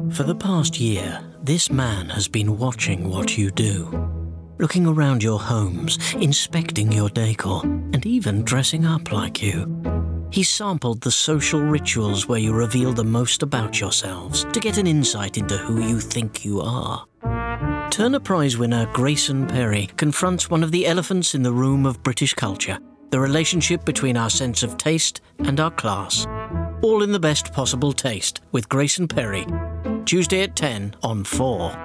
For the past year, this man has been watching what you do. Looking around your homes, inspecting your decor, and even dressing up like you. He's sampled the social rituals where you reveal the most about yourselves to get an insight into who you think you are. Turner Prize winner Grayson Perry confronts one of the elephants in the room of British culture, the relationship between our sense of taste and our class. All in the best possible taste with Grayson Perry, Tuesday at 10 on 4.